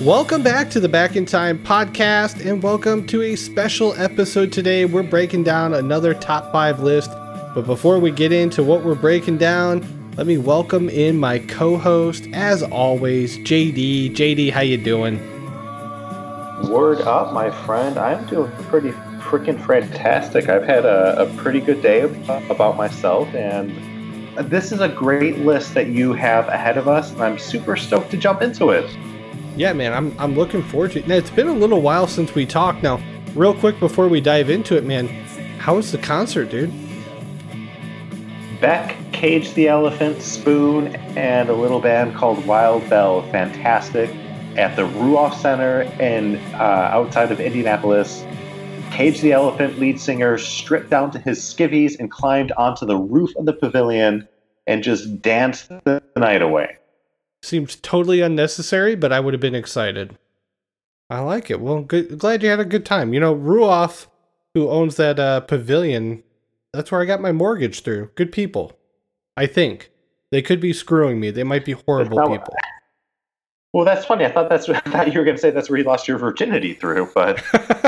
Welcome back to the Back in Time podcast, and welcome to a special episode today. We're breaking down another top 5 list, but before we get into what we're breaking down, let me welcome in my co-host, as always, JD. JD, how you doing? Word up, my friend. I'm doing pretty freaking fantastic. I've had a pretty good day about myself, and this is a great list that you have ahead of us, and I'm super stoked to jump into it. Yeah, man, I'm looking forward to it. Now, it's been a little while since we talked. Now, real quick before we dive into it, man, how was the concert, dude? Beck, Cage the Elephant, Spoon, and a little band called Wild Bell. Fantastic. At the Ruoff Center in outside of Indianapolis. Cage the Elephant lead singer stripped down to his skivvies and climbed onto the roof of the pavilion and just danced the night away. Seems totally unnecessary, but I would have been excited. I like it. Well, good. Glad you had a good time. You know, Ruoff, who owns that pavilion, that's where I got my mortgage through. Good people. I think. They could be screwing me. They might be horrible people. Well, that's funny. I thought you were going to say that's where you lost your virginity through, but...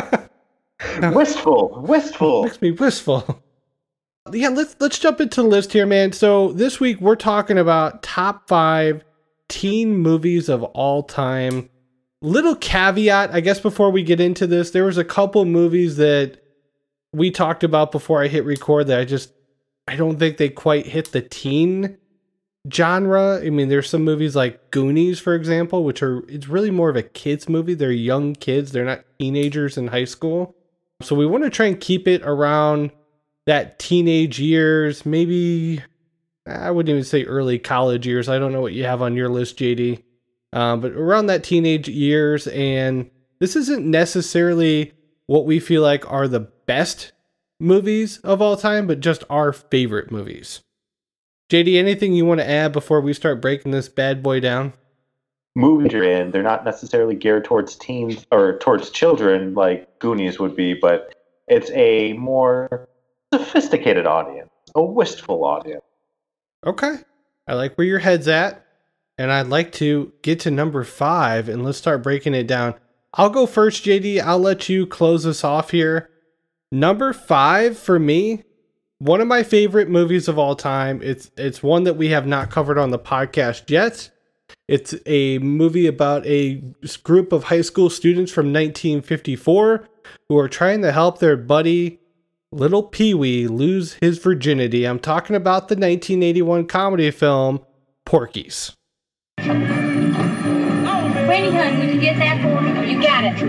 Wistful. Makes me wistful. Yeah, let's jump into the list here, man. So this week we're talking about top 5 teen movies of all time. Little caveat, I guess, before we get into this, there was a couple movies that we talked about before I hit record that I don't think they quite hit the teen genre. I mean, there's some movies like Goonies, for example, it's really more of a kids movie. They're young kids. They're not teenagers in high school. So we want to try and keep it around that teenage years, maybe, I wouldn't even say early college years. I don't know what you have on your list, JD. But around that teenage years, and this isn't necessarily what we feel like are the best movies of all time, but just our favorite movies. JD, anything you want to add before we start breaking this bad boy down? Movies are in. They're not necessarily geared towards teens or towards children like Goonies would be, but it's a more sophisticated audience, a wistful audience. Okay. I like where your head's at, and I'd like to get to number 5, and let's start breaking it down. I'll go first, JD. I'll let you close us off here. Number 5 for me, one of my favorite movies of all time. It's one that we have not covered on the podcast yet. It's a movie about a group of high school students from 1954 who are trying to help their buddy Little Pee-wee lose his virginity. I'm talking about the 1981 comedy film Porky's. Brandy, hon, would you get that for me? You got it.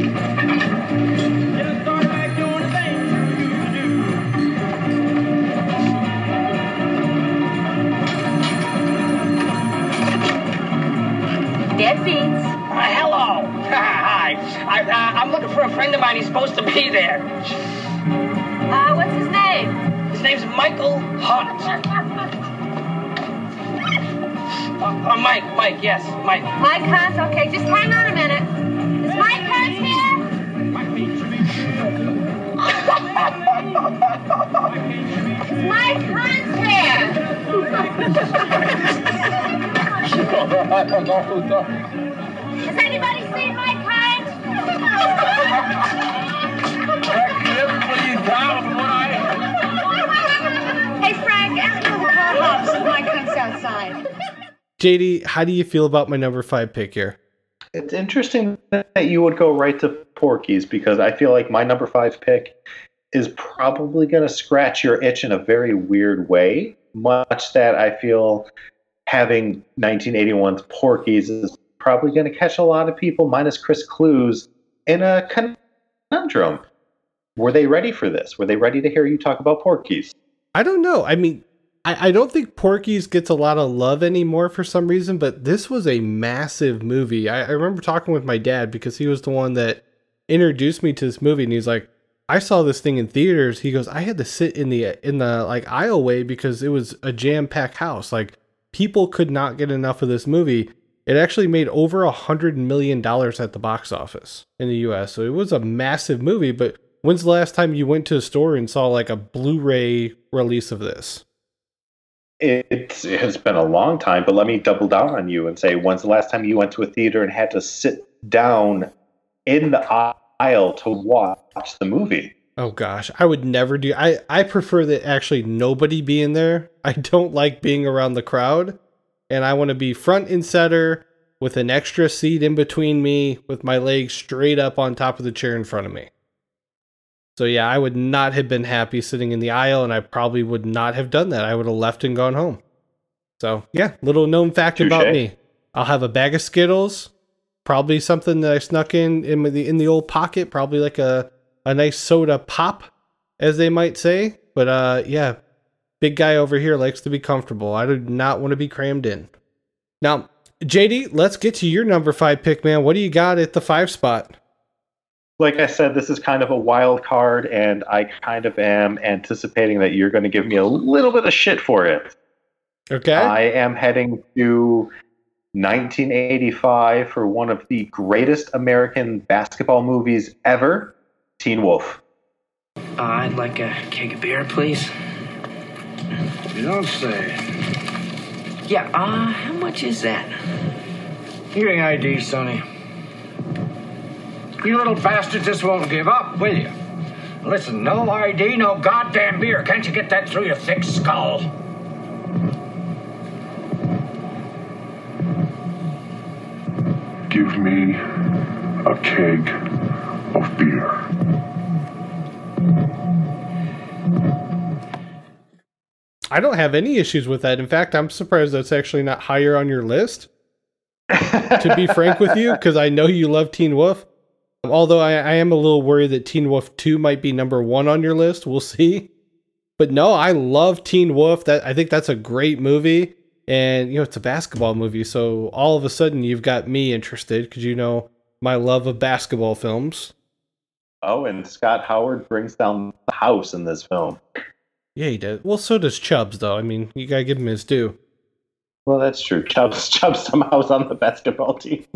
Dead beats. Hello. Hi. I'm looking for a friend of mine. He's supposed to be there. What's his name? His name's Michael Hunt. Mike, yes, Mike. Mike Hunt, okay, just hang on a minute. Is Mike Hunt here? Is Mike Hunt here? Has anybody seen Mike Hunt? Hey, Frank, ask him to call up so Mike Hunt's outside. JD, how do you feel about my number 5 pick here? It's interesting that you would go right to Porky's because I feel like my number 5 pick is probably going to scratch your itch in a very weird way, much that I feel having 1981's Porky's is probably going to catch a lot of people, minus Chris Clues, in a conundrum. Were they ready for this? Were they ready to hear you talk about Porky's? I don't know. I mean, I don't think Porky's gets a lot of love anymore for some reason, but this was a massive movie. I remember talking with my dad because he was the one that introduced me to this movie, and he's like, I saw this thing in theaters. He goes, I had to sit in the like aisleway because it was a jam-packed house. Like, people could not get enough of this movie. It actually made over $100 million at the box office in the US. So it was a massive movie, but when's the last time you went to a store and saw like a Blu-ray release of this? It has been a long time, but let me double down on you and say, when's the last time you went to a theater and had to sit down in the aisle to watch the movie. Oh gosh, I would never do. I prefer that actually nobody be in there. I don't like being around the crowd, and I want to be front and center with an extra seat in between me with my legs straight up on top of the chair in front of me. So yeah, I would not have been happy sitting in the aisle, and I probably would not have done that. I would have left and gone home. So yeah, little known fact about me. I'll have a bag of Skittles, probably something that I snuck in the old pocket, probably like a nice soda pop, as they might say. But yeah, big guy over here likes to be comfortable. I do not want to be crammed in. Now, JD, let's get to your number 5 pick, man. What do you got at the 5 spot? Like I said, this is kind of a wild card, and I kind of am anticipating that you're going to give me a little bit of shit for it. Okay. I am heading to 1985 for one of the greatest American basketball movies ever, Teen Wolf. I'd like a keg of beer, please. You don't say. Yeah, how much is that? Give me ID, Sonny. You little bastard just won't give up, will you? Listen, no ID, no goddamn beer. Can't you get that through your thick skull? Give me a keg of beer. I don't have any issues with that. In fact, I'm surprised that's actually not higher on your list, to be frank with you, because I know you love Teen Wolf. Although I am a little worried that Teen Wolf 2 might be number 1 on your list. We'll see. But no, I love Teen Wolf. I think that's a great movie. And, it's a basketball movie. So all of a sudden you've got me interested because you know my love of basketball films. Oh, and Scott Howard brings down the house in this film. Yeah, he does. Well, so does Chubbs, though. I mean, you got to give him his due. Well, that's true. Chubbs somehow is on the basketball team.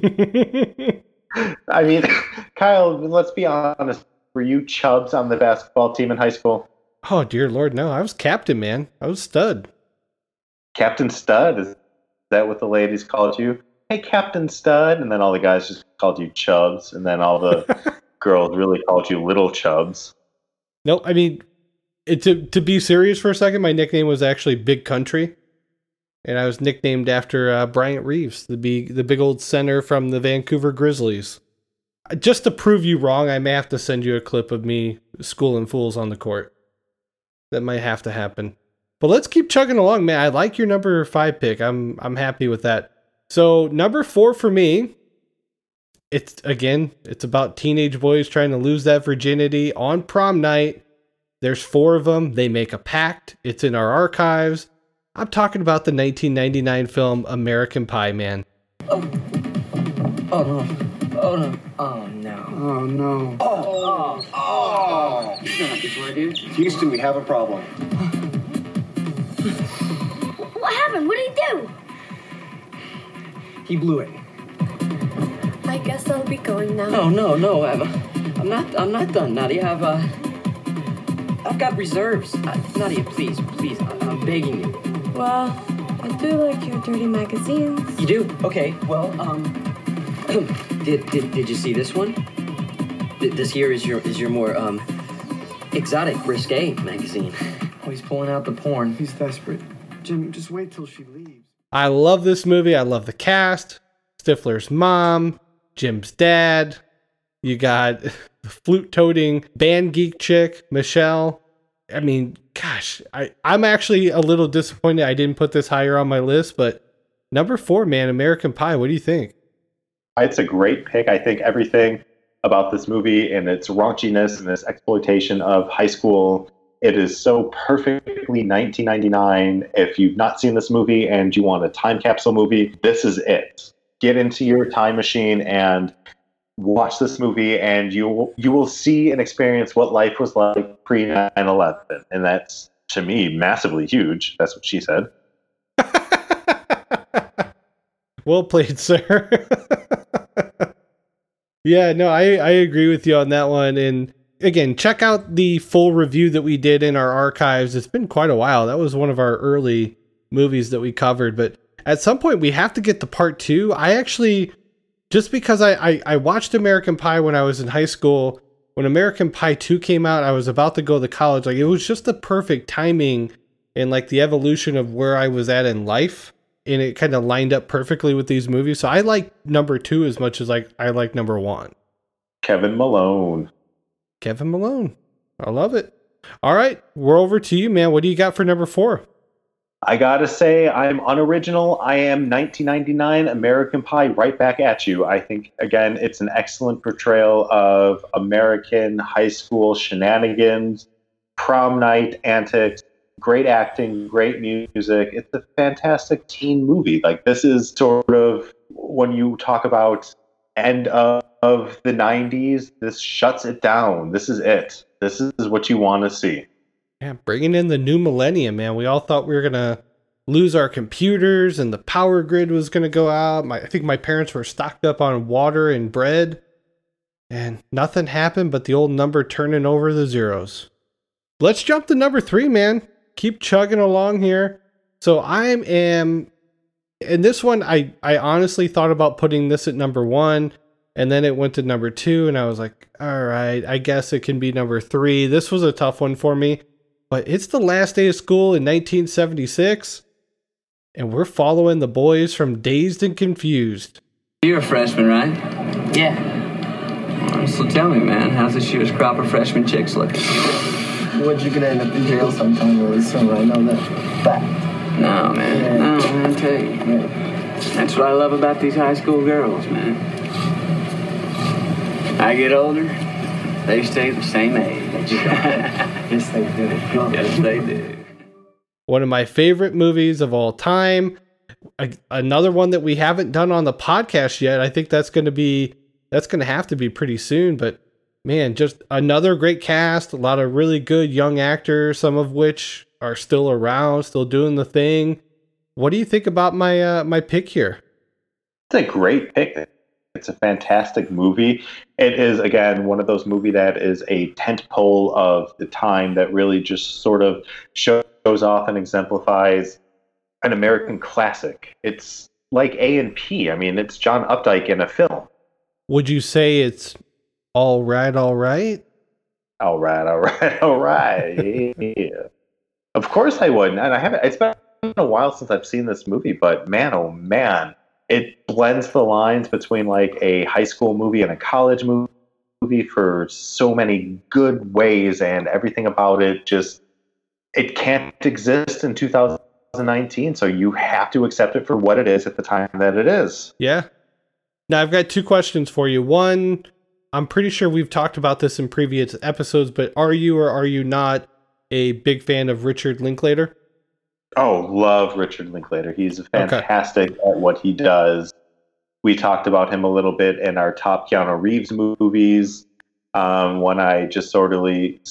I mean, Kyle, let's be honest. Were you Chubbs on the basketball team in high school? Oh, dear Lord, no. I was captain, man. I was stud. Captain Stud? Is that what the ladies called you? Hey, Captain Stud. And then all the guys just called you Chubbs. And then all the girls really called you Little Chubbs. No, I mean, to be serious for a second, my nickname was actually Big Country. And I was nicknamed after Bryant Reeves, the big old center from the Vancouver Grizzlies. Just to prove you wrong, I may have to send you a clip of me schooling fools on the court. That might have to happen. But let's keep chugging along, man. I like your number 5 pick. I'm happy with that. So number 4 for me, it's about teenage boys trying to lose that virginity on prom night. There's 4 of them. They make a pact. It's in our archives. I'm talking about the 1999 film American Pie, man. Oh no. Oh no. Oh no. Oh, no. Oh. You know before, dude. Houston, we have a problem. What happened? What did he do? He blew it. I guess I'll be going now. No. I'm not done, Nadia. I've got reserves. Nadia, please, I'm begging you. Well, I do like your dirty magazines. You do? Okay. Well, did you see this one? This here is your more exotic, risque magazine. Oh, he's pulling out the porn. He's desperate. Jim, just wait till she leaves. I love this movie. I love the cast. Stifler's mom, Jim's dad. You got the flute-toting band geek chick, Michelle. I mean, gosh, I'm actually a little disappointed I didn't put this higher on my list, but number 4, man, American Pie. What do you think? It's a great pick. I think everything about this movie and its raunchiness and its exploitation of high school, it is so perfectly 1999. If you've not seen this movie and you want a time capsule movie, this is it. Get into your time machine and watch this movie, and you will see and experience what life was like pre 9/11, and that's, to me, massively huge. That's what she said. Well played, sir. Yeah, no, I agree with you on that one. And again, check out the full review that we did in our archives. It's been quite a while. That was one of our early movies that we covered, but at some point we have to get to part 2. I actually just because I watched American Pie when I was in high school. When American Pie 2 came out, I was about to go to college. Like, it was just the perfect timing and like the evolution of where I was at in life. And it kind of lined up perfectly with these movies. So I like number 2 as much as like I like number 1. Kevin Malone. Kevin Malone. I love it. All right. We're over to you, man. What do you got for number 4? I gotta say, I'm unoriginal. I am 1999 American Pie right back at you. I think, again, it's an excellent portrayal of American high school shenanigans, prom night antics, great acting, great music. It's a fantastic teen movie. Like, this is sort of, when you talk about end of the 90s, this shuts it down. This is it. This is what you want to see. Yeah, bringing in the new millennium, man. We all thought we were going to lose our computers and the power grid was going to go out. I think my parents were stocked up on water and bread, and nothing happened but the old number turning over the zeros. Let's jump to number 3, man. Keep chugging along here. So I am, and this one, I honestly thought about putting this at number 1, and then it went to number 2, and I was like, all right, I guess it can be number 3. This was a tough one for me. But it's the last day of school in 1976, and we're following the boys from Dazed and Confused. You're a freshman, right? Yeah. So tell me, man, how's this year's crop of freshman chicks looking? What, you're gonna end up in jail sometime really soon, I know that. Fact. No, man. Yeah. No, man, I tell you. Yeah. That's what I love about these high school girls, man. I get older, they stay the same age. Yes, they do. Yes, they do. One of my favorite movies of all time. Another one that we haven't done on the podcast yet. I think that's going to have to be pretty soon. But man, just another great cast. A lot of really good young actors, some of which are still around, still doing the thing. What do you think about my pick here? It's a great pick. It's a fantastic movie. It is, again, one of those movies that is a tentpole of the time that really just sort of shows off and exemplifies an American classic. It's like A&P. I mean, it's John Updike in a film. Would you say it's all right, all right? All right, all right, all right. Yeah. Of course I would. And I haven't. It's been a while since I've seen this movie, but man, oh man. It blends the lines between like a high school movie and a college movie for so many good ways, and everything about it just, it can't exist in 2019. So you have to accept it for what it is at the time that it is. Yeah. Now I've got 2 questions for you. One, I'm pretty sure we've talked about this in previous episodes, but are you or are you not a big fan of Richard Linklater? Oh, love Richard Linklater. He's fantastic at what he does. We talked about him a little bit in our top Keanu Reeves movies. When I just totally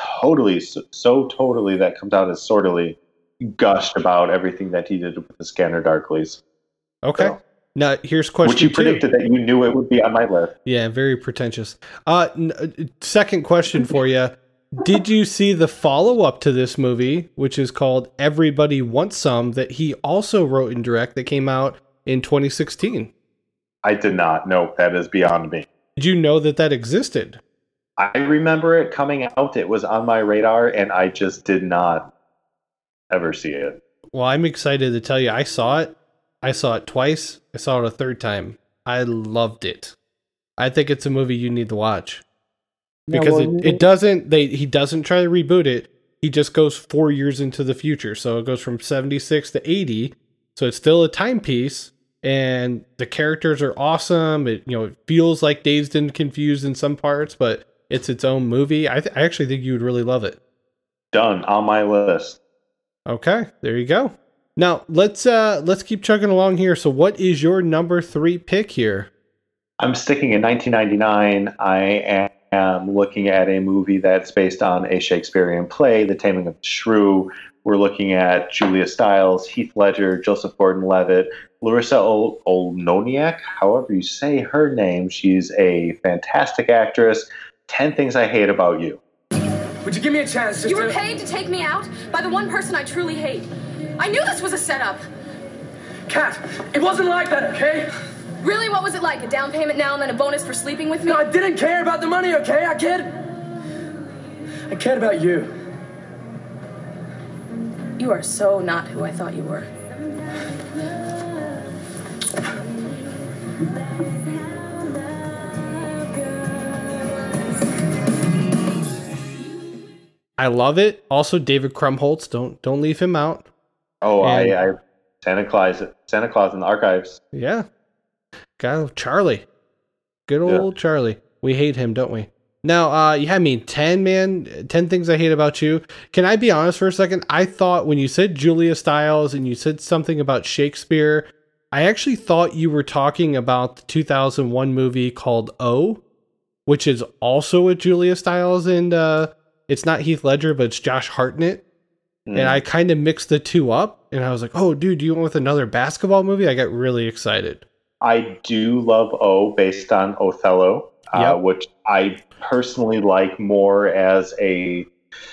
that comes out as sortily gushed about everything that he did with the Scanner Darklys. Okay. So, now here's question 2. Which you predicted that you knew it would be on my list. Yeah, very pretentious. Second question for you. Did you see the follow-up to this movie, which is called Everybody Wants Some, that he also wrote and directed, that came out in 2016? I did not. No, that is beyond me. Did you know that existed? I remember it coming out. It was on my radar, and I just did not ever see it. Well, I'm excited to tell you, I saw it. I saw it twice. I saw it a third time. I loved it. I think it's a movie you need to watch. Because he doesn't try to reboot it. He just goes 4 years into the future. So it goes from 76 to 80. So it's still a timepiece, and the characters are awesome. It feels like Dazed and Confused in some parts, but it's its own movie. I actually think you would really love it. Done, on my list. Okay, there you go. Now let's keep chugging along here. So what is your number 3 pick here? I'm sticking in 1999. I am looking at a movie that's based on a Shakespearean play, The Taming of the Shrew. We're looking at Julia Stiles, Heath Ledger, Joseph Gordon-Levitt, Larissa Oleyniak, however you say her name. She's a fantastic actress. 10 Things I Hate About You. Would you give me a chance, sister? You were paid to take me out by the one person I truly hate. I knew this was a setup. Kat, it wasn't like that, okay? Really, what was it like? A down payment now and then a bonus for sleeping with me? No, I didn't care about the money, okay? I cared about you. You are so not who I thought you were. I love it. Also, David Krumholtz. Don't leave him out. Oh, I Santa Claus in the archives. Yeah. Got Charlie. Good old Charlie. We hate him, don't we? Now, you had me 10, man. 10 things I hate about you. Can I be honest for a second? I thought when you said Julia Stiles and you said something about Shakespeare, I actually thought you were talking about the 2001 movie called O, which is also with Julia Stiles and it's not Heath Ledger, but it's Josh Hartnett. And I kind of mixed the two up and I was like, oh, dude, you went with another basketball movie? I got really excited. I do love O based on Othello, which I personally like more as a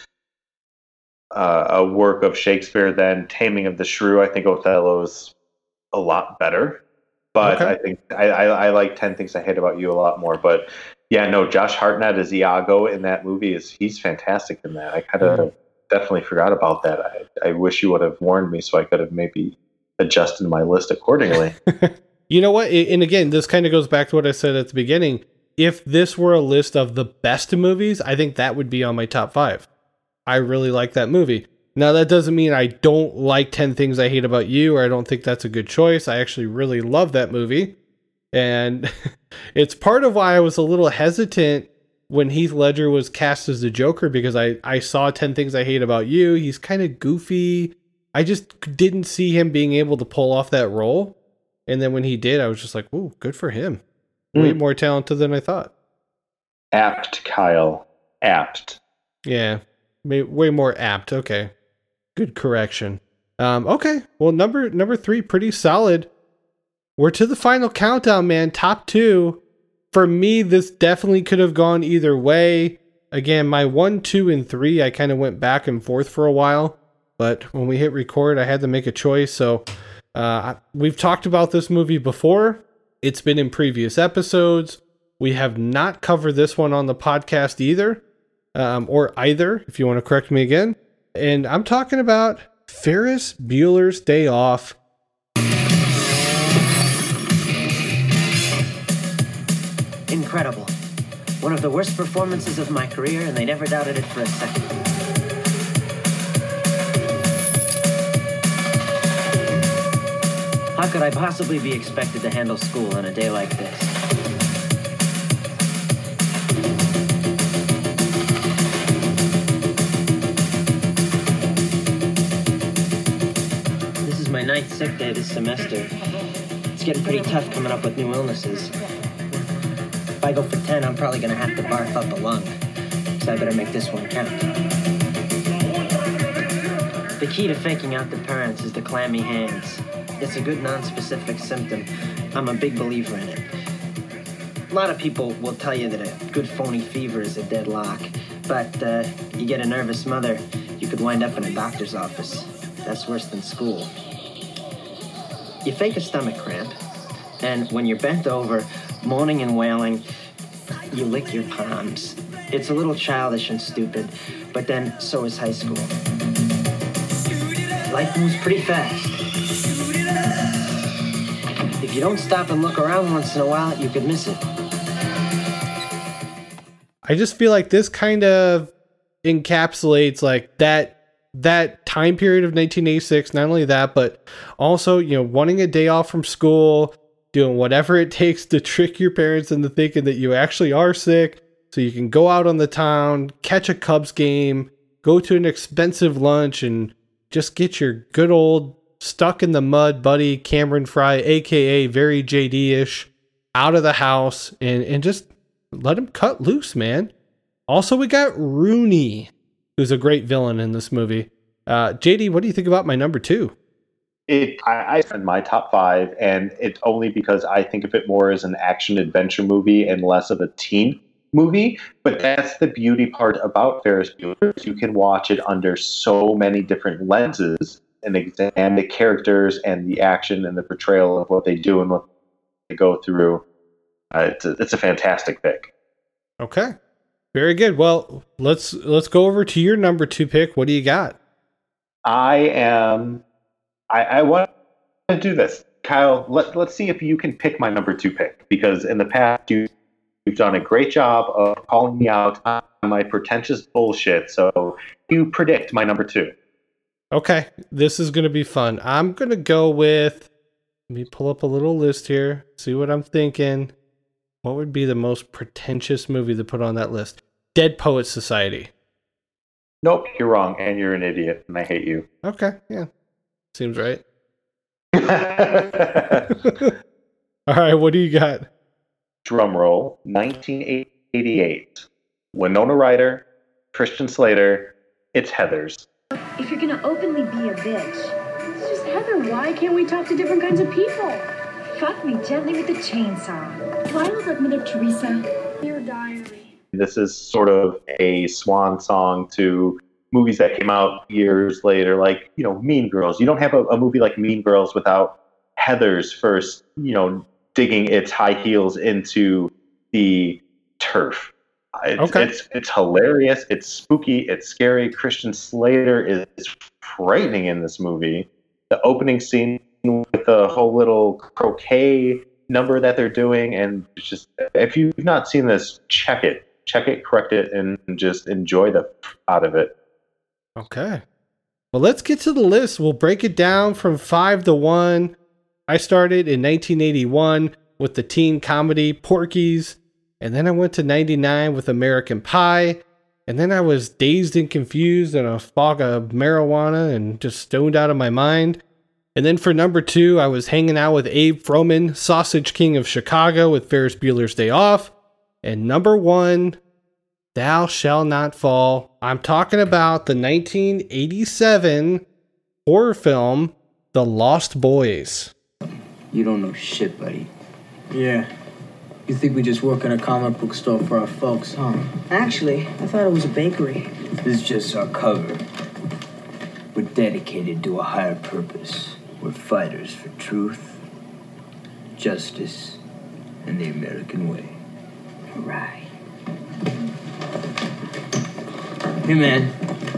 work of Shakespeare than Taming of the Shrew. I think Othello's a lot better, but I think I like 10 Things I Hate About You a lot more. But yeah, no, Josh Hartnett as Iago in that movie he's fantastic in that. I kind of definitely forgot about that. I wish you would have warned me so I could have maybe adjusted my list accordingly. You know what? And again, this kind of goes back to what I said at the beginning. If this were a list of the best movies, I think that would be on my top 5. I really like that movie. Now, that doesn't mean I don't like 10 Things I Hate About You, or I don't think that's a good choice. I actually really love that movie. And it's part of why I was a little hesitant when Heath Ledger was cast as the Joker, because I saw 10 Things I Hate About You. He's kind of goofy. I just didn't see him being able to pull off that role. And then when he did, I was just like, ooh, good for him. Way more talented than I thought. Apt, Kyle. Apt. Yeah. Way more apt. Okay. Good correction. Okay. Well, number 3, pretty solid. We're to the final countdown, man. Top 2. For me, this definitely could have gone either way. Again, my 1, 2, and 3, I kind of went back and forth for a while. But when we hit record, I had to make a choice. So we've talked about this movie before. It's been in previous episodes. We have not covered this one on the podcast either. Or either, if you want to correct me again. And I'm talking about Ferris Bueller's Day Off. Incredible. One of the worst performances of my career, and they never doubted it for a second. How could I possibly be expected to handle school on a day like this? This is my 9th sick day this semester. It's getting pretty tough coming up with new illnesses. If I go for 10, I'm probably going to have to barf up a lung. So I better make this one count. The key to faking out the parents is the clammy hands. It's a good non-specific symptom. I'm a big believer in it. A lot of people will tell you that a good phony fever is a deadlock. But you get a nervous mother, you could wind up in a doctor's office. That's worse than school. You fake a stomach cramp, and when you're bent over, moaning and wailing, you lick your palms. It's a little childish and stupid, but then so is high school. Life moves pretty fast. If you don't stop and look around once in a while, you could miss it. I just feel like this kind of encapsulates like that time period of 1986. Not only that, but also, wanting a day off from school, doing whatever it takes to trick your parents into thinking that you actually are sick so you can go out on the town, catch a Cubs game, go to an expensive lunch, and just get your good old stuck in the mud buddy Cameron Fry, aka very JD-ish, out of the house and just let him cut loose, man. Also, we got Rooney, who's a great villain in this movie. JD, what do you think about my number 2? I spent my top 5, and it's only because I think of it more as an action-adventure movie and less of a teen movie. But that's the beauty part about Ferris Bueller. You can watch it under so many different lenses and examine the characters and the action and the portrayal of what they do and what go through. It's a fantastic pick. Okay. Very good. Well, let's go over to your number 2 pick. What do you got? I want to do this. Kyle, let's see if you can pick my number 2 pick, because in the past you've done a great job of calling me out on my pretentious bullshit. So you predict my number 2. Okay. This is going to be fun. I'm going to go with, let me pull up a little list here, see what I'm thinking. What would be the most pretentious movie to put on that list? Dead Poets Society. Nope, you're wrong, and you're an idiot, and I hate you. Okay, yeah. Seems right. All right, what do you got? Drum roll, 1988. Winona Ryder, Christian Slater, it's Heathers. If you're gonna openly be a bitch, it's just Heather. Why can't we talk to different kinds of people? Fuck me gently with the chainsaw. Do I look like Mother Teresa? Your diary. This is sort of a swan song to movies that came out years later, like, Mean Girls. You don't have a movie like Mean Girls without Heathers first, digging its high heels into the turf. It's hilarious. It's spooky. It's scary. Christian Slater is frightening in this movie. The opening scene with the whole little croquet number that they're doing, and just, if you've not seen this, check it, correct it, and just enjoy the out of it. Okay. Well, let's get to the list. We'll break it down from 5 to 1. I started in 1981 with the teen comedy Porky's, and then I went to 99 with American Pie, and then I was dazed and confused in a fog of marijuana and just stoned out of my mind. And then for number 2, I was hanging out with Abe Froman, Sausage King of Chicago, with Ferris Bueller's Day Off. And number 1, Thou Shall Not Fall. I'm talking about the 1987 horror film, The Lost Boys. You don't know shit, buddy. Yeah. You think we just work in a comic book store for our folks, huh? Actually, I thought it was a bakery. This is just our cover. We're dedicated to a higher purpose. We're fighters for truth, justice, and the American way. Right. Hey, man.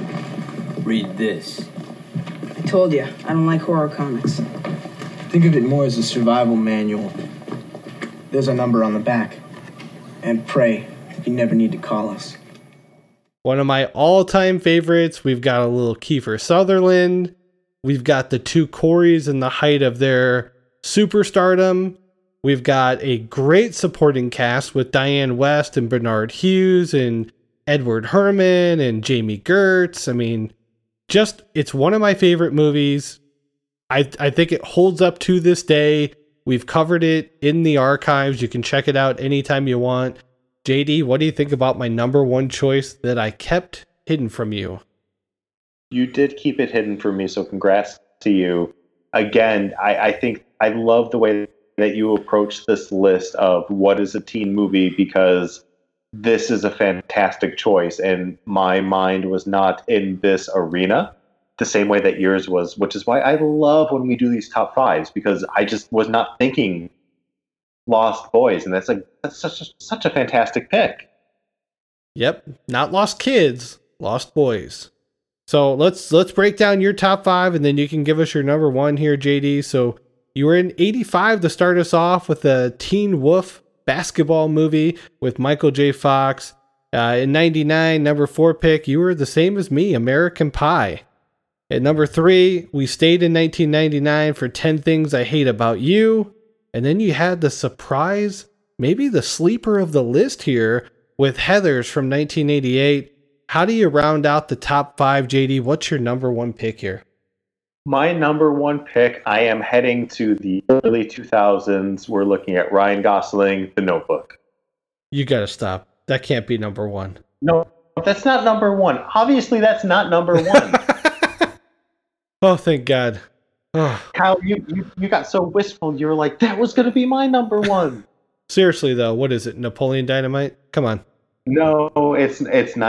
Read this. I told you, I don't like horror comics. Think of it more as a survival manual. There's a number on the back. And pray if you never need to call us. One of my all-time favorites. We've got a little Kiefer Sutherland. We've got the 2 Coreys in the height of their superstardom. We've got a great supporting cast with Diane West and Bernard Hughes and Edward Herrmann and Jamie Gertz. I mean, it's one of my favorite movies. I think it holds up to this day. We've covered it in the archives. You can check it out anytime you want. JD, what do you think about my number 1 choice that I kept hidden from you? You did keep it hidden from me, so congrats to you. Again, I think I love the way that you approach this list of what is a teen movie, because this is a fantastic choice, and my mind was not in this arena the same way that yours was, which is why I love when we do these top 5s, because I just was not thinking Lost Boys, and that's such a fantastic pick. Yep, not Lost Kids, Lost Boys. So let's break down your top 5, and then you can give us your number 1 here, JD. So you were in 85 to start us off with the Teen Wolf basketball movie with Michael J. Fox. In 99, number 4 pick, you were the same as me, American Pie. At number 3, we stayed in 1999 for 10 Things I Hate About You. And then you had the surprise, maybe the sleeper of the list here, with Heathers from 1988. How do you round out the top 5, JD? What's your number 1 pick here? My number 1 pick, I am heading to the early 2000s. We're looking at Ryan Gosling, The Notebook. You gotta stop. That can't be number 1. No, that's not number 1. Obviously, that's not number 1. Oh, thank God. Oh. Kyle, you got so wistful. You were like, that was going to be my number 1. Seriously, though, what is it? Napoleon Dynamite? Come on. No, it's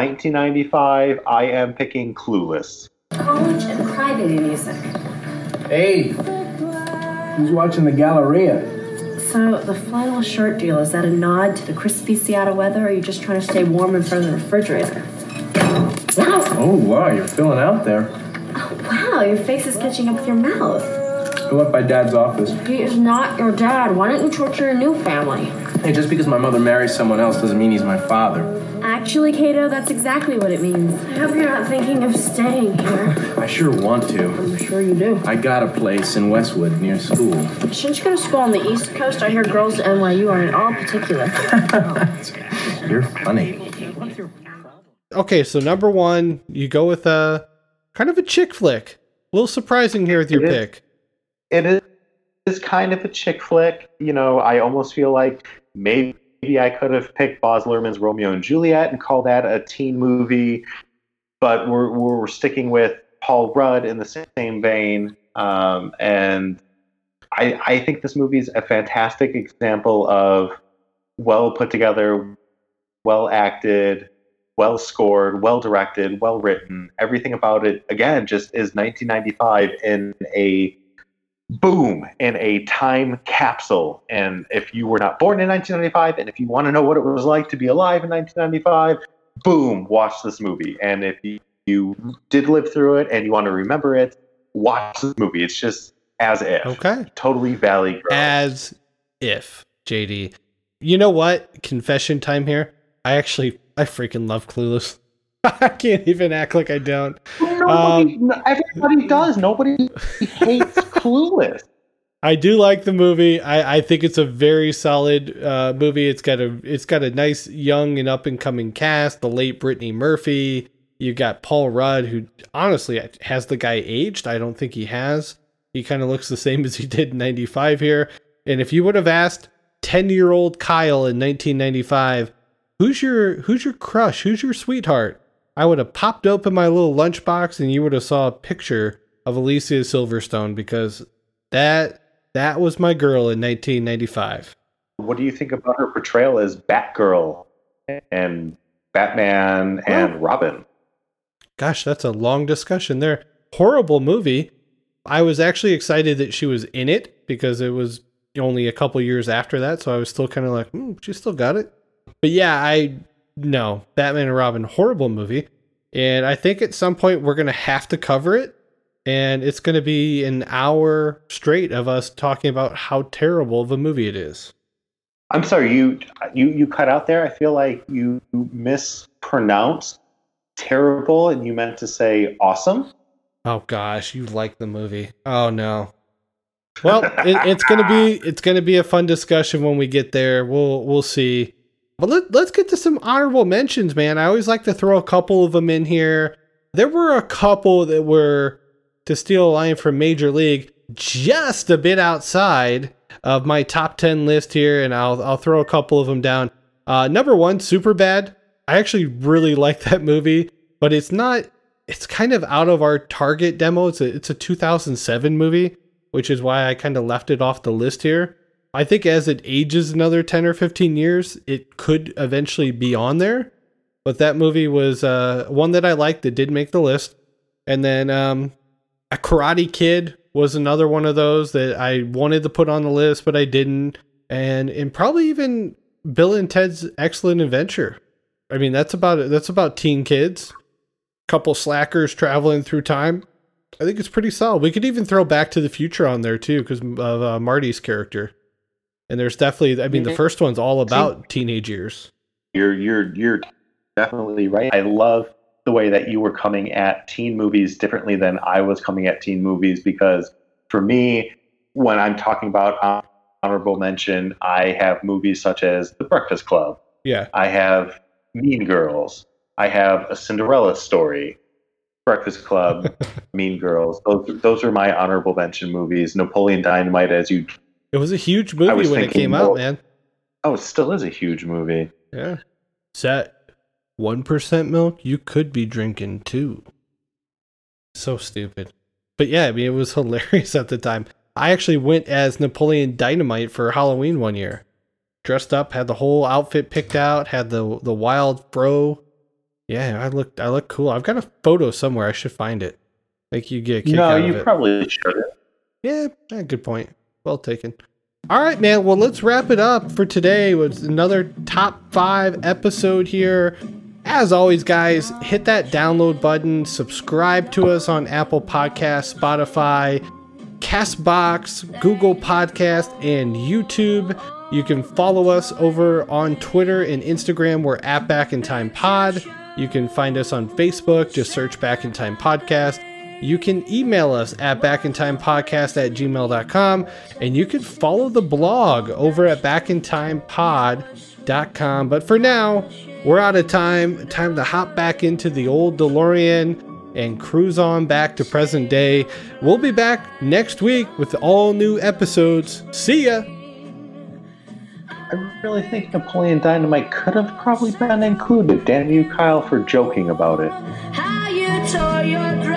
1995. I am picking Clueless. College and crybaby music. Hey, who's watching the Galleria? So, the flannel shirt deal, is that a nod to the crispy Seattle weather, or are you just trying to stay warm in front of the refrigerator? Oh, wow, you're filling out there. Oh, wow, your face is catching up with your mouth. I left by Dad's office. He is not your dad. Why don't you torture your new family? Hey, just because my mother marries someone else doesn't mean he's my father. Actually, Kato, that's exactly what it means. I hope you're not thinking of staying here. I sure want to. I'm sure you do. I got a place in Westwood near school. Shouldn't you go to school on the East Coast? I hear girls at NYU aren't at all particular. You're funny. Okay, so number one, you go with a kind of a chick flick. A little surprising here with your pick. It is kind of a chick flick. You know, I almost feel like maybe I could have picked Baz Luhrmann's Romeo and Juliet and called that a teen movie, but we're sticking with Paul Rudd in the same vein. And I think this movie is a fantastic example of well put together, well acted, well scored, well directed, well written. Everything about it, again, just is 1995 in a time capsule. And if you were not born in 1995, and if you want to know what it was like to be alive in 1995, boom, watch this movie. And if you did live through it and you want to remember it, watch this movie. It's just as if. Okay. Totally Valley Girl. As if, JD. You know what? Confession time here. I freaking love Clueless. I can't even act like I don't. Everybody does. Nobody hates Clueless. I do like the movie. I think it's a very solid movie. It's got a nice young and up and coming cast. The late Brittany Murphy. You got Paul Rudd, who honestly, has the guy aged? I don't think he has. He kind of looks the same as he did in 95 here. And if you would have asked 10-year-old Kyle in 1995, who's your crush? Who's your sweetheart? I would have popped open my little lunchbox and you would have saw a picture of Alicia Silverstone, because that was my girl in 1995. What do you think about her portrayal as Batgirl and Batman and Robin? Gosh, that's a long discussion there. Horrible movie. I was actually excited that she was in it because it was only a couple years after that, so I was still kind of like, she still got it. But yeah, no, Batman and Robin, horrible movie. And I think at some point we're going to have to cover it. And it's going to be an hour straight of us talking about how terrible of a movie it is. I'm sorry, you cut out there. I feel like you mispronounced terrible and you meant to say awesome. Oh gosh, you like the movie. Oh no. Well, it's going to be a fun discussion when we get there. We'll see. But let's get to some honorable mentions, man. I always like to throw a couple of them in here. There were a couple that were, to steal a line from Major League, just a bit outside of my top 10 list here, and I'll throw a couple of them down. Number one, Superbad. I actually really like that movie, but it's kind of out of our target demo. It's a 2007 movie, which is why I kind of left it off the list here. I think as it ages another 10 or 15 years, it could eventually be on there. But that movie was one that I liked that did make the list. And then A Karate Kid was another one of those that I wanted to put on the list, but I didn't. And probably even Bill and Ted's Excellent Adventure. I mean, that's about teen kids. Couple slackers traveling through time. I think it's pretty solid. We could even throw Back to the Future on there too, because of Marty's character. And there's definitely, I mean, the first one's all about teenage years. You're definitely right. I love the way that you were coming at teen movies differently than I was coming at teen movies, because for me, when I'm talking about honorable mention, I have movies such as The Breakfast Club. Yeah. I have Mean Girls. I have A Cinderella Story. Breakfast Club, Mean Girls. Those are my honorable mention movies. Napoleon Dynamite, it was a huge movie when it came out, man. Oh, it still is a huge movie. Yeah. Set 1% milk, you could be drinking 2. So stupid. But yeah, I mean, it was hilarious at the time. I actually went as Napoleon Dynamite for Halloween one year. Dressed up, had the whole outfit picked out, had the wild fro. Yeah, I look cool. I've got a photo somewhere. I should find it. I think you get a kick out of it. No, you probably should. Yeah, good point. Well taken. All right, man. Well, let's wrap it up for today with another top 5 episode here. As always, guys, hit that download button. Subscribe to us on Apple Podcasts, Spotify, Castbox, Google Podcast, and YouTube. You can follow us over on Twitter and Instagram. We're at Back in Time Pod. You can find us on Facebook. Just search Back in Time Podcast. You can email us at backintimepodcast@gmail.com, and you can follow the blog over at backintimepod.com. But for now, we're out of time. Time to hop back into the old DeLorean and cruise on back to present day. We'll be back next week with all new episodes. See ya! I really think Napoleon Dynamite could have probably been included. Damn you, Kyle, for joking about it. How you tore your